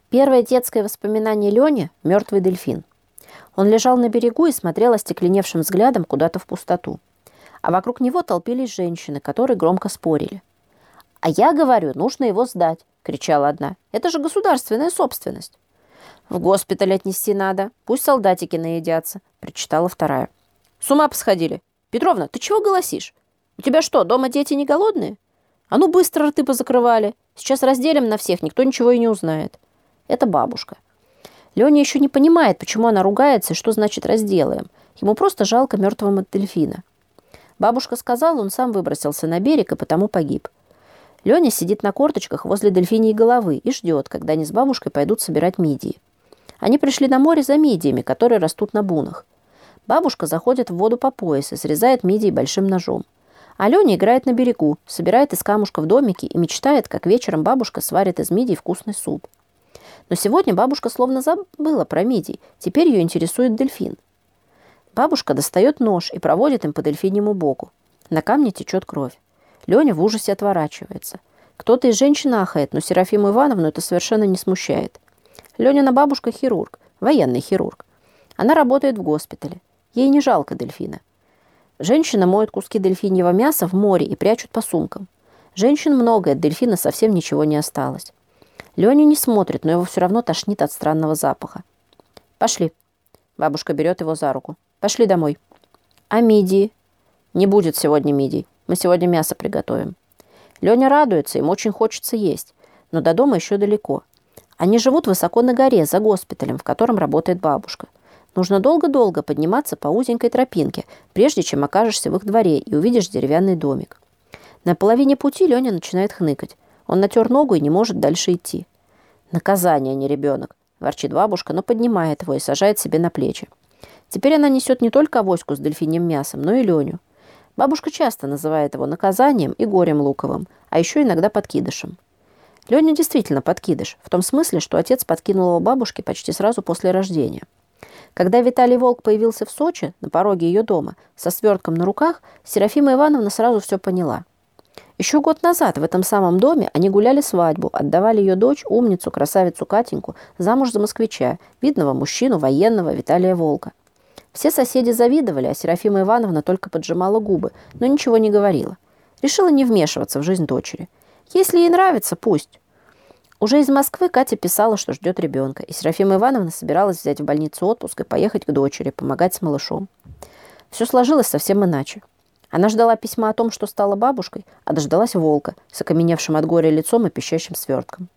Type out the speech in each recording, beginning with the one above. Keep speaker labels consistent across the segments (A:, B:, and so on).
A: Первое детское воспоминание Лёни – мертвый дельфин. Он лежал на берегу и смотрел остекленевшим взглядом куда-то в пустоту. А вокруг него толпились женщины, которые громко спорили. «А я говорю, нужно его сдать», – кричала одна. «Это же государственная собственность». «В госпиталь отнести надо, пусть солдатики наедятся», – причитала вторая. «С ума посходили. Петровна, ты чего голосишь? У тебя что, дома дети не голодные? А ну быстро рты позакрывали. Сейчас разделим на всех, никто ничего и не узнает». Это бабушка. Лёня еще не понимает, почему она ругается и что значит «разделаем». Ему просто жалко мертвого дельфина. Бабушка сказала, он сам выбросился на берег и потому погиб. Лёня сидит на корточках возле дельфиньей головы и ждет, когда они с бабушкой пойдут собирать мидии. Они пришли на море за мидиями, которые растут на бунах. Бабушка заходит в воду по пояс и срезает мидии большим ножом. А Лёня играет на берегу, собирает из камушков домики и мечтает, как вечером бабушка сварит из мидий вкусный суп. Но сегодня бабушка словно забыла про мидий. Теперь ее интересует дельфин. Бабушка достает нож и проводит им по дельфиньему боку. На камне течет кровь. Лёня в ужасе отворачивается. Кто-то из женщин ахает, но Серафиму Ивановну это совершенно не смущает. Ленина бабушка хирург, военный хирург. Она работает в госпитале. Ей не жалко дельфина. Женщина моет куски дельфиньего мяса в море и прячут по сумкам. Женщин много, от дельфина совсем ничего не осталось. Леня не смотрит, но его все равно тошнит от странного запаха. «Пошли». Бабушка берет его за руку. «Пошли домой». «А мидии?» «Не будет сегодня мидий. Мы сегодня мясо приготовим». Леня радуется, им очень хочется есть. Но до дома еще далеко. Они живут высоко на горе, за госпиталем, в котором работает бабушка. Нужно долго-долго подниматься по узенькой тропинке, прежде чем окажешься в их дворе и увидишь деревянный домик. На половине пути Леня начинает хныкать. Он натер ногу и не может дальше идти. «Наказание, а не ребенок», – ворчит бабушка, но поднимает его и сажает себе на плечи. Теперь она несет не только авоську с дельфиньим мясом, но и Леню. Бабушка часто называет его наказанием и горем луковым, а еще иногда подкидышем. Леня действительно подкидыш, в том смысле, что отец подкинул его бабушке почти сразу после рождения. Когда Виталий Волк появился в Сочи, на пороге ее дома, со свертком на руках, Серафима Ивановна сразу все поняла. Еще год назад в этом самом доме они гуляли свадьбу, отдавали ее дочь, умницу, красавицу Катеньку, замуж за москвича, видного мужчину, военного Виталия Волка. Все соседи завидовали, а Серафима Ивановна только поджимала губы, но ничего не говорила. Решила не вмешиваться в жизнь дочери. Если ей нравится, пусть. Уже из Москвы Катя писала, что ждет ребенка, и Серафима Ивановна собиралась взять в больницу отпуск и поехать к дочери, помогать с малышом. Все сложилось совсем иначе. Она ждала письма о том, что стала бабушкой, а дождалась Волка с окаменевшим от горя лицом и пищащим свертком.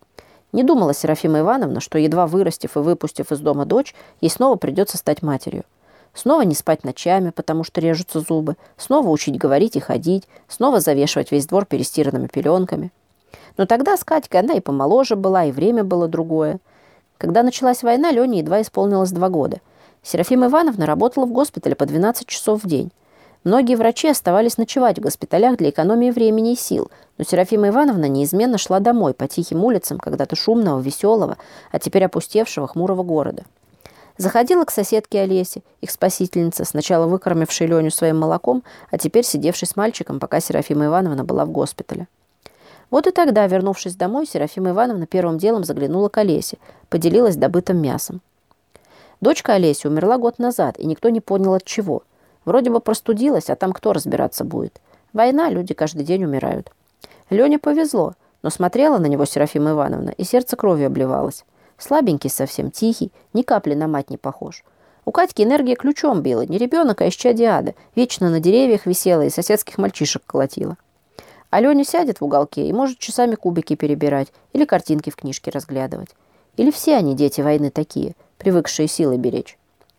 A: Не думала Серафима Ивановна, что, едва вырастив и выпустив из дома дочь, ей снова придется стать матерью. Снова не спать ночами, потому что режутся зубы, снова учить говорить и ходить, снова завешивать весь двор перестиранными пеленками. Но тогда с Катькой она и помоложе была, и время было другое. Когда началась война, Лене едва исполнилось 2 года. Серафима Ивановна работала в госпитале по 12 часов в день. Многие врачи оставались ночевать в госпиталях для экономии времени и сил, но Серафима Ивановна неизменно шла домой по тихим улицам когда-то шумного, веселого, а теперь опустевшего, хмурого города. Заходила к соседке Олесе, их спасительнице, сначала выкормившей Леню своим молоком, а теперь сидевшей с мальчиком, пока Серафима Ивановна была в госпитале. Вот и тогда, вернувшись домой, Серафима Ивановна первым делом заглянула к Олесе, поделилась добытым мясом. Дочка Олеси умерла год назад, и никто не понял от чего. Вроде бы простудилась, а там кто разбираться будет? Война, люди каждый день умирают. Лене повезло, но смотрела на него Серафима Ивановна, и сердце кровью обливалось. Слабенький совсем, тихий, ни капли на мать не похож. У Катьки энергия ключом била, не ребенок, а исчадие ада. Вечно на деревьях висела и соседских мальчишек колотила. А Леня сядет в уголке и может часами кубики перебирать или картинки в книжке разглядывать. Или все они, дети войны, такие, привыкшие силой беречь.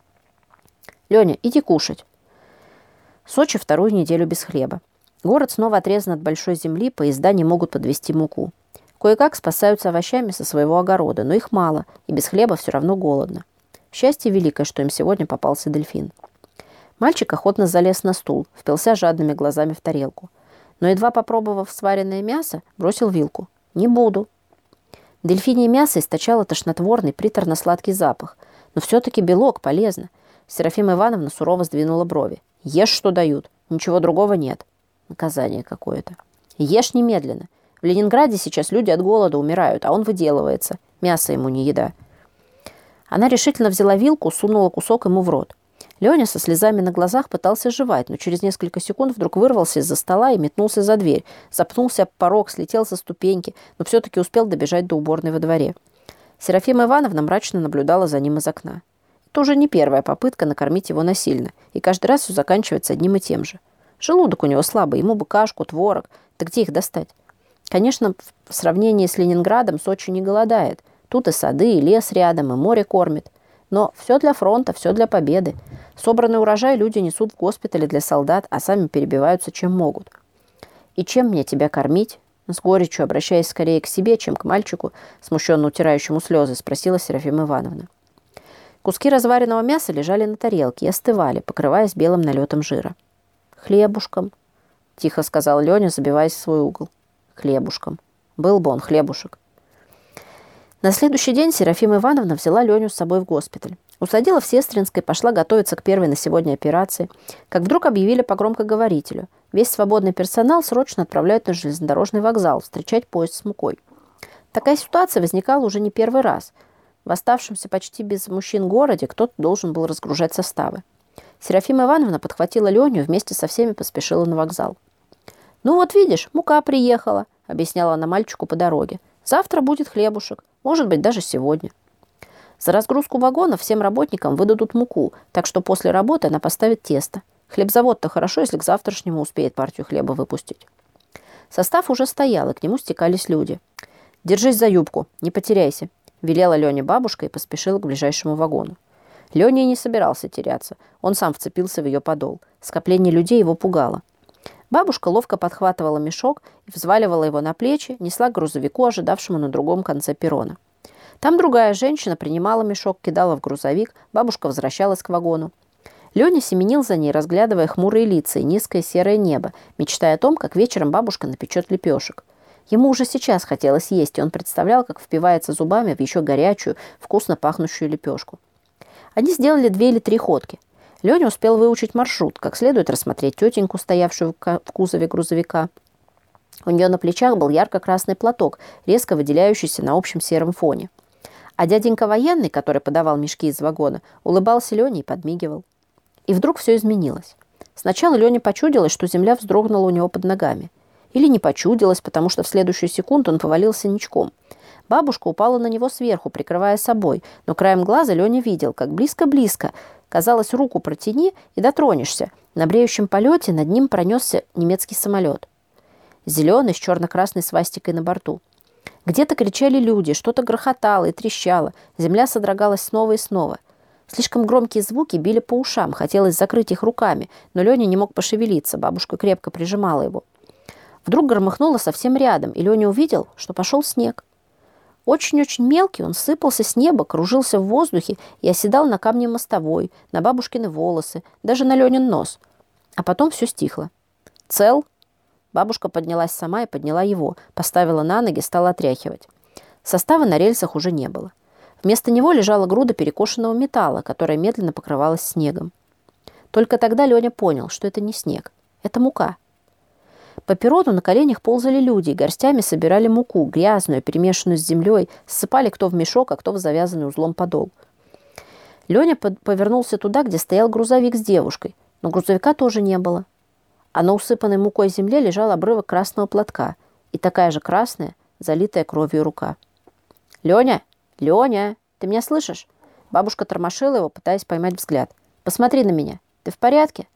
A: «Леня, иди кушать». Сочи 2-ю неделю без хлеба. Город снова отрезан от большой земли, поезда не могут подвезти муку. Кое-как спасаются овощами со своего огорода, но их мало, и без хлеба все равно голодно. Счастье великое, что им сегодня попался дельфин. Мальчик охотно залез на стул, впился жадными глазами в тарелку. Но, едва попробовав сваренное мясо, бросил вилку. «Не буду». Дельфинье мясо источало тошнотворный, приторно-сладкий запах. Но все-таки белок, полезно. Серафима Ивановна сурово сдвинула брови. «Ешь, что дают. Ничего другого нет». Наказание какое-то. «Ешь немедленно. В Ленинграде сейчас люди от голода умирают, а он выделывается. Мясо ему не еда. Она решительно взяла вилку, сунула кусок ему в рот. Леня со слезами на глазах пытался жевать, но через несколько секунд вдруг вырвался из-за стола и метнулся за дверь. Запнулся об порог, слетел со ступеньки, но все-таки успел добежать до уборной во дворе. Серафима Ивановна мрачно наблюдала за ним из окна. Это уже не первая попытка накормить его насильно, и каждый раз все заканчивается одним и тем же. Желудок у него слабый, ему бы кашку, творог. Да где их достать? Конечно, в сравнении с Ленинградом Сочи не голодает. Тут и сады, и лес рядом, и море кормит. Но все для фронта, все для победы. Собранный урожай люди несут в госпитале для солдат, а сами перебиваются чем могут. «И чем мне тебя кормить?» С горечью, обращаясь скорее к себе, чем к мальчику, смущенно утирающему слезы, спросила Серафима Ивановна. Куски разваренного мяса лежали на тарелке и остывали, покрываясь белым налетом жира. «Хлебушком», — тихо сказал Леня, забиваясь в свой угол. «Хлебушком. Был бы он хлебушек». На следующий день Серафима Ивановна взяла Леню с собой в госпиталь. Усадила в Сестринской, пошла готовиться к первой на сегодня операции, как вдруг объявили по громкоговорителю. Весь свободный персонал срочно отправляют на железнодорожный вокзал встречать поезд с мукой. Такая ситуация возникала уже не первый раз. В оставшемся почти без мужчин городе кто-то должен был разгружать составы. Серафима Ивановна подхватила Леню, вместе со всеми поспешила на вокзал. «Ну вот видишь, мука приехала», — объясняла она мальчику по дороге. «Завтра будет хлебушек, может быть, даже сегодня». За разгрузку вагонов всем работникам выдадут муку, так что после работы она поставит тесто. Хлебзавод-то хорошо, если к завтрашнему успеет партию хлеба выпустить. Состав уже стоял, и к нему стекались люди. «Держись за юбку, не потеряйся», — велела Лене бабушка и поспешила к ближайшему вагону. Леня и не собирался теряться. Он сам вцепился в ее подол. Скопление людей его пугало. Бабушка ловко подхватывала мешок и взваливала его на плечи, несла к грузовику, ожидавшему на другом конце перрона. Там другая женщина принимала мешок, кидала в грузовик, бабушка возвращалась к вагону. Леня семенил за ней, разглядывая хмурые лица и низкое серое небо, мечтая о том, как вечером бабушка напечет лепешек. Ему уже сейчас хотелось есть, и он представлял, как впивается зубами в еще горячую, вкусно пахнущую лепешку. Они сделали 2 или 3 ходки. Леня успел выучить маршрут, как следует рассмотреть тетеньку, стоявшую в кузове грузовика. У нее на плечах был ярко-красный платок, резко выделяющийся на общем сером фоне. А дяденька военный, который подавал мешки из вагона, улыбался Лене и подмигивал. И вдруг все изменилось. Сначала Лене почудилось, что земля вздрогнула у него под ногами. Или не почудилось, потому что в следующую секунду он повалился ничком. Бабушка упала на него сверху, прикрывая собой, но краем глаза Леня видел, как близко-близко, казалось, руку протяни и дотронешься. На бреющем полете над ним пронесся немецкий самолет. Зеленый, с черно-красной свастикой на борту. Где-то кричали люди, что-то грохотало и трещало, земля содрогалась снова и снова. Слишком громкие звуки били по ушам, хотелось закрыть их руками, но Леня не мог пошевелиться, бабушка крепко прижимала его. Вдруг громыхнуло совсем рядом, и Леня увидел, что пошел снег. Очень-очень мелкий, он сыпался с неба, кружился в воздухе и оседал на камне мостовой, на бабушкины волосы, даже на Ленин нос. А потом все стихло. «Цел?» Бабушка поднялась сама и подняла его, поставила на ноги, стала отряхивать. Состава на рельсах уже не было. Вместо него лежала груда перекошенного металла, которая медленно покрывалась снегом. Только тогда Леня понял, что это не снег, это мука. По перрону на коленях ползали люди и горстями собирали муку, грязную, перемешанную с землей, ссыпали кто в мешок, а кто в завязанный узлом подол. Леня повернулся туда, где стоял грузовик с девушкой, но грузовика тоже не было. А на усыпанной мукой земле лежал обрывок красного платка и такая же красная, залитая кровью рука. «Леня! Леня! Ты меня слышишь?» Бабушка тормошила его, пытаясь поймать взгляд. «Посмотри на меня. Ты в порядке?»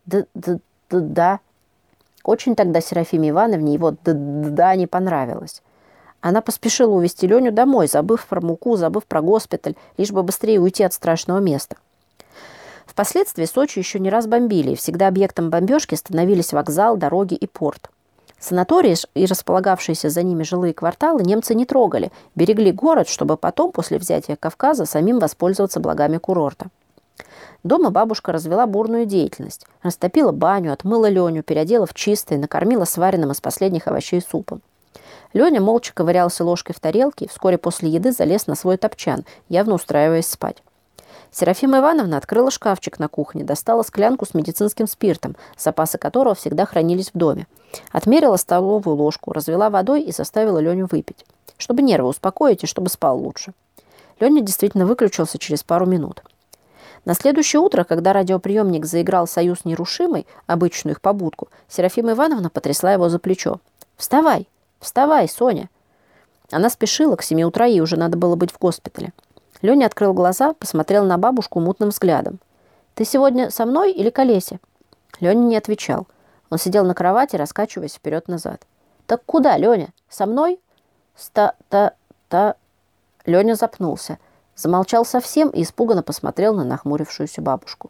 A: «Да». Очень тогда Серафиме Ивановне его «да» не понравилось. Она поспешила увезти Леню домой, забыв про муку, забыв про госпиталь, лишь бы быстрее уйти от страшного места. Впоследствии Сочи еще не раз бомбили, и всегда объектом бомбежки становились вокзал, дороги и порт. Санатории и располагавшиеся за ними жилые кварталы немцы не трогали, берегли город, чтобы потом, после взятия Кавказа, самим воспользоваться благами курорта. Дома бабушка развела бурную деятельность. Растопила баню, отмыла Леню, переодела в чистое, накормила сваренным из последних овощей супом. Леня молча ковырялся ложкой в тарелке и вскоре после еды залез на свой топчан, явно устраиваясь спать. Серафима Ивановна открыла шкафчик на кухне, достала склянку с медицинским спиртом, запасы которого всегда хранились в доме. Отмерила столовую ложку, развела водой и заставила Леню выпить, чтобы нервы успокоить и чтобы спал лучше. Леня действительно выключился через пару минут. На следующее утро, когда радиоприемник заиграл «Союз нерушимый», обычную их побудку, Серафима Ивановна потрясла его за плечо. «Вставай! Вставай, Соня!» Она спешила, к 7 утра ей уже надо было быть в госпитале. Леня открыл глаза, посмотрел на бабушку мутным взглядом. «Ты сегодня со мной или к Олесе?» Леня не отвечал. Он сидел на кровати, раскачиваясь вперед-назад. «Так куда, Леня? Со мной?» «Ста-та-та...» Леня запнулся. Замолчал совсем и испуганно посмотрел на нахмурившуюся бабушку.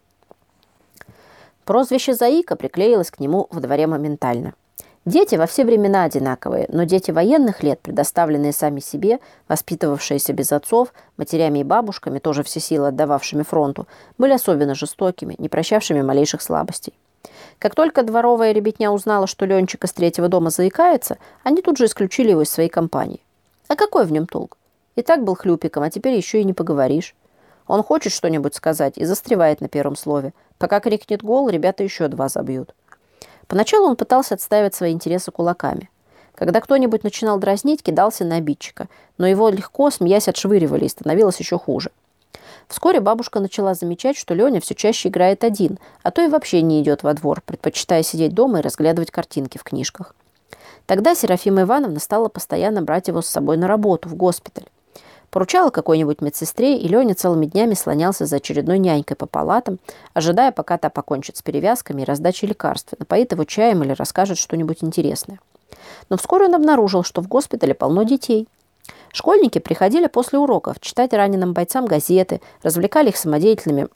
A: Прозвище Заика приклеилось к нему в дворе моментально. Дети во все времена одинаковые, но дети военных лет, предоставленные сами себе, воспитывавшиеся без отцов, матерями и бабушками, тоже все силы отдававшими фронту, были особенно жестокими, не прощавшими малейших слабостей. Как только дворовая ребятня узнала, что Ленчик из 3-го дома заикается, они тут же исключили его из своей компании. А какой в нем толк? И так был хлюпиком, а теперь еще и не поговоришь. Он хочет что-нибудь сказать и застревает на первом слове. Пока крикнет гол, ребята еще 2 забьют. Поначалу он пытался отстаивать свои интересы кулаками. Когда кто-нибудь начинал дразнить, кидался на обидчика, но его легко, смеясь, отшвыривали, и становилось еще хуже. Вскоре бабушка начала замечать, что Леня все чаще играет один, а то и вообще не идет во двор, предпочитая сидеть дома и разглядывать картинки в книжках. Тогда Серафима Ивановна стала постоянно брать его с собой на работу, в госпиталь. Поручала какой-нибудь медсестре, и Леня целыми днями слонялся за очередной нянькой по палатам, ожидая, пока та покончит с перевязками и раздачей лекарств, напоит его чаем или расскажет что-нибудь интересное. Но вскоре он обнаружил, что в госпитале полно детей. Школьники приходили после уроков читать раненым бойцам газеты, развлекали их самодеятельными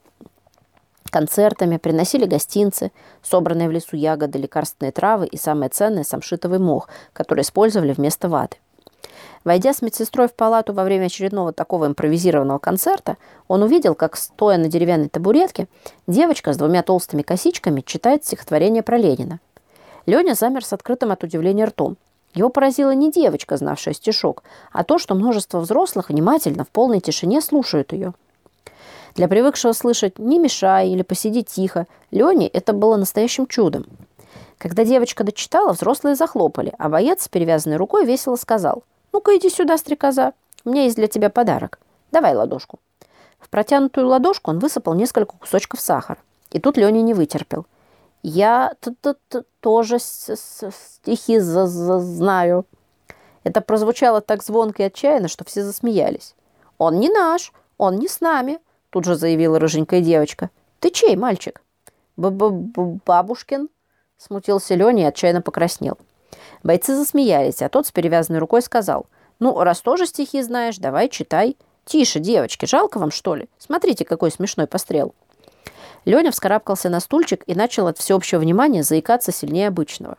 A: концертами, приносили гостинцы, собранные в лесу ягоды, лекарственные травы и, самое ценное, самшитовый мох, который использовали вместо ваты. Войдя с медсестрой в палату во время очередного такого импровизированного концерта, он увидел, как, стоя на деревянной табуретке, девочка с 2 толстыми косичками читает стихотворение про Ленина. Леня замер с открытым от удивления ртом. Его поразила не девочка, знавшая стишок, а то, что множество взрослых внимательно, в полной тишине слушают ее. Для привыкшего слышать «не мешай» или «посиди тихо» Лене это было настоящим чудом. Когда девочка дочитала, взрослые захлопали, а боец с перевязанной рукой весело сказал: «Ну-ка, иди сюда, стрекоза. У меня есть для тебя подарок. Давай ладошку». В протянутую ладошку он высыпал несколько кусочков сахара. И тут Леня не вытерпел. «Я тоже стихи знаю». Это прозвучало так звонко и отчаянно, что все засмеялись. «Он не наш, он не с нами», тут же заявила рыженькая девочка. «Ты чей, мальчик?» «Бабушкин», смутился Леня и отчаянно покраснел. Бойцы засмеялись, а тот с перевязанной рукой сказал: «Ну, раз тоже стихи знаешь, давай читай». «Тише, девочки, жалко вам, что ли? Смотрите, какой смешной пострел». Леня вскарабкался на стульчик и начал от всеобщего внимания заикаться сильнее обычного.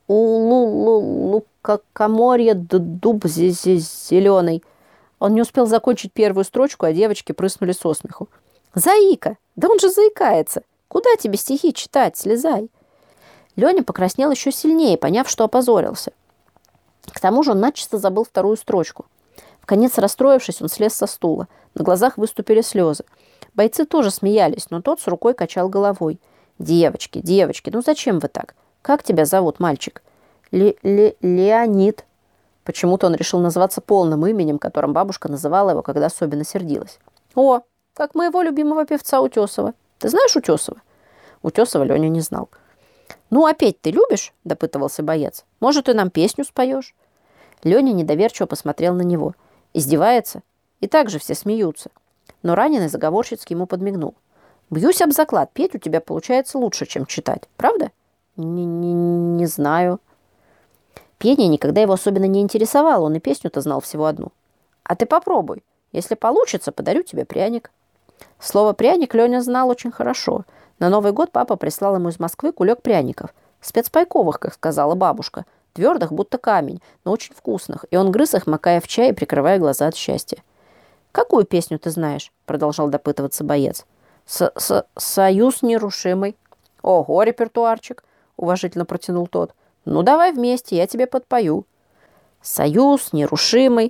A: «У-лу-лу-лукоморье дуб зеленый». Он не успел закончить первую строчку, а девочки прыснули со смеху. «Заика! Да он же заикается! Куда тебе стихи читать? Слезай!» Леня покраснел еще сильнее, поняв, что опозорился. К тому же он начисто забыл вторую строчку. Вконец расстроившись, он слез со стула. На глазах выступили слезы. Бойцы тоже смеялись, но тот с рукой качал головой. «Девочки, девочки, ну зачем вы так? Как тебя зовут, мальчик?» «Леонид». Почему-то он решил назваться полным именем, которым бабушка называла его, когда особенно сердилась. «О, как моего любимого певца Утесова. Ты знаешь Утесова?» Утесова Леня не знал. «Ну, а петь ты любишь?» – допытывался боец. «Может, ты нам песню споешь?» Леня недоверчиво посмотрел на него. Издевается? И так же все смеются. Но раненый заговорщицки ему подмигнул. «Бьюсь об заклад, петь у тебя получается лучше, чем читать. Правда?» Не знаю». Пение никогда его особенно не интересовало, он и песню-то знал всего одну. «А ты попробуй. Если получится, подарю тебе пряник». Слово «пряник» Леня знал очень хорошо. На Новый год папа прислал ему из Москвы кулек пряников. Спецпайковых, как сказала бабушка. Твердых, будто камень, но очень вкусных. И он грыз их, макая в чай и прикрывая глаза от счастья. «Какую песню ты знаешь?» – продолжал допытываться боец. «Союз нерушимый». «Ого, репертуарчик!» – уважительно протянул тот. «Ну, давай вместе, я тебе подпою». «Союз нерушимый».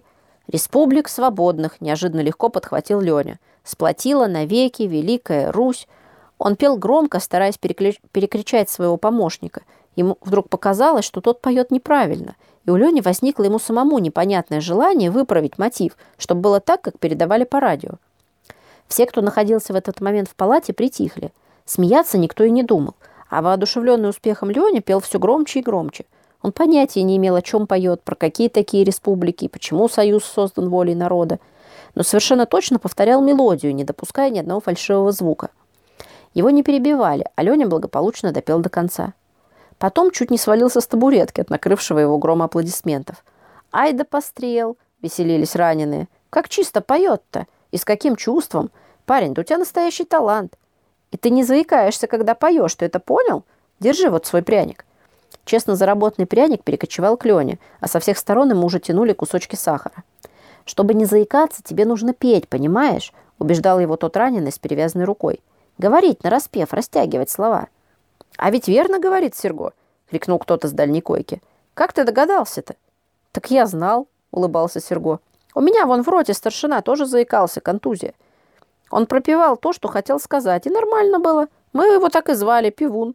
A: «Республик свободных», – неожиданно легко подхватил Леня. «Сплотила навеки Великая Русь». Он пел громко, стараясь перекричать своего помощника. Ему вдруг показалось, что тот поет неправильно, и у Лени возникло ему самому непонятное желание выправить мотив, чтобы было так, как передавали по радио. Все, кто находился в этот момент в палате, притихли. Смеяться никто и не думал, а воодушевленный успехом Леня пел все громче и громче. Он понятия не имел, о чем поет, про какие такие республики и почему союз создан волей народа, но совершенно точно повторял мелодию, не допуская ни одного фальшивого звука. Его не перебивали, а Леня благополучно допел до конца. Потом чуть не свалился с табуретки от накрывшего его грома аплодисментов. «Ай да пострел!» – веселились раненые. «Как чисто поет-то! И с каким чувством! Парень, да у тебя настоящий талант! И ты не заикаешься, когда поешь, ты это понял? Держи вот свой пряник!» Честно заработанный пряник перекочевал к Лене, а со всех сторон ему уже тянули кусочки сахара. «Чтобы не заикаться, тебе нужно петь, понимаешь?» – убеждал его тот раненый с перевязанной рукой. «Говорить нараспев, растягивать слова». «А ведь верно говорит Серго», – крикнул кто-то с дальней койки. «Как ты догадался-то?» «Так я знал», – улыбался Серго. «У меня вон в роте старшина тоже заикался, контузия. Он пропевал то, что хотел сказать, и нормально было. Мы его так и звали, Пивун».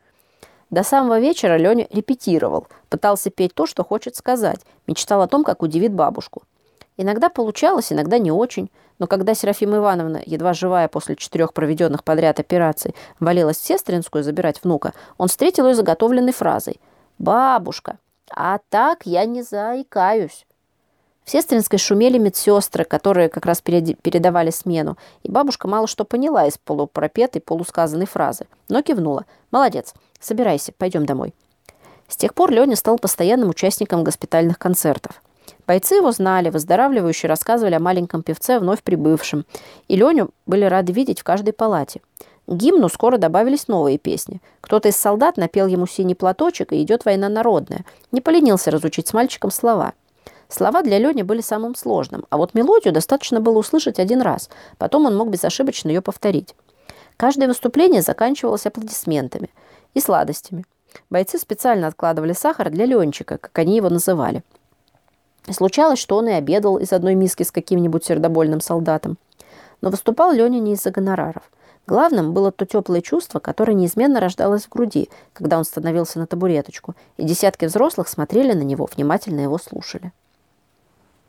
A: До самого вечера Леня репетировал, пытался петь то, что хочет сказать, мечтал о том, как удивит бабушку. Иногда получалось, иногда не очень, но когда Серафима Ивановна, едва живая после 4 проведенных подряд операций, валилась в Сестринскую забирать внука, он встретил ее заготовленной фразой: «Бабушка, а так я не заикаюсь». В Сестринской шумели медсестры, которые как раз передавали смену, и бабушка мало что поняла из полупропетой, полусказанной фразы, но кивнула. «Молодец, собирайся, пойдем домой». С тех пор Леня стал постоянным участником госпитальных концертов. Бойцы его знали, выздоравливающие рассказывали о маленьком певце, вновь прибывшем, и Леню были рады видеть в каждой палате. К гимну скоро добавились новые песни. Кто-то из солдат напел ему «Синий платочек» и «Идет война народная». Не поленился разучить с мальчиком слова. Слова для Лени были самым сложным, а вот мелодию достаточно было услышать один раз, потом он мог безошибочно ее повторить. Каждое выступление заканчивалось аплодисментами и сладостями. Бойцы специально откладывали сахар для Ленчика, как они его называли. Случалось, что он и обедал из одной миски с каким-нибудь сердобольным солдатом. Но выступал Леня не из-за гонораров. Главным было то теплое чувство, которое неизменно рождалось в груди, когда он становился на табуреточку, и десятки взрослых смотрели на него, внимательно его слушали.